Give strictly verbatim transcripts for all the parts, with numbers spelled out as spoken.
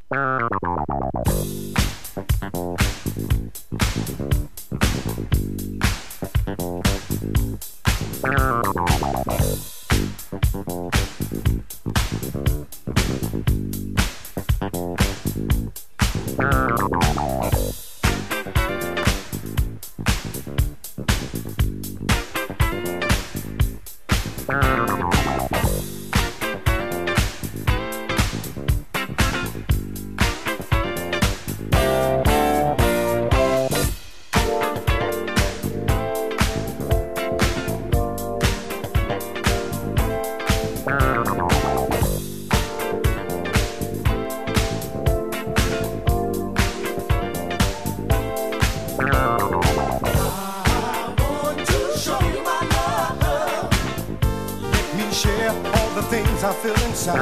I feel inside.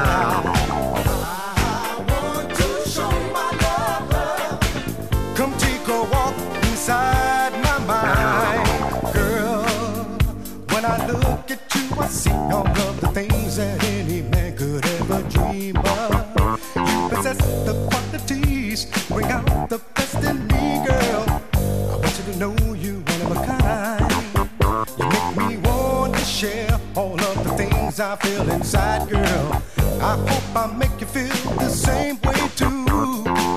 I want to show you my love, love. Come take a walk inside my mind. Girl, when I look at you, I see all of the things that any man could ever dream of. You possess the qualities, bring out the best in me, girl. I want you to know you one of a kind. You make me want to share all of the things I feel inside, girl. I hope I make you feel the same way too.